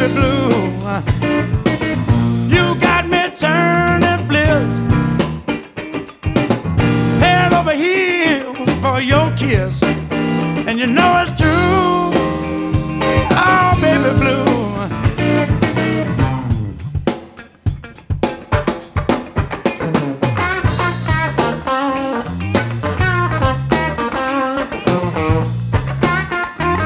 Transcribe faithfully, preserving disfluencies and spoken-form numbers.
blue. You got me turning flips, head over heels for your kiss, and you know it's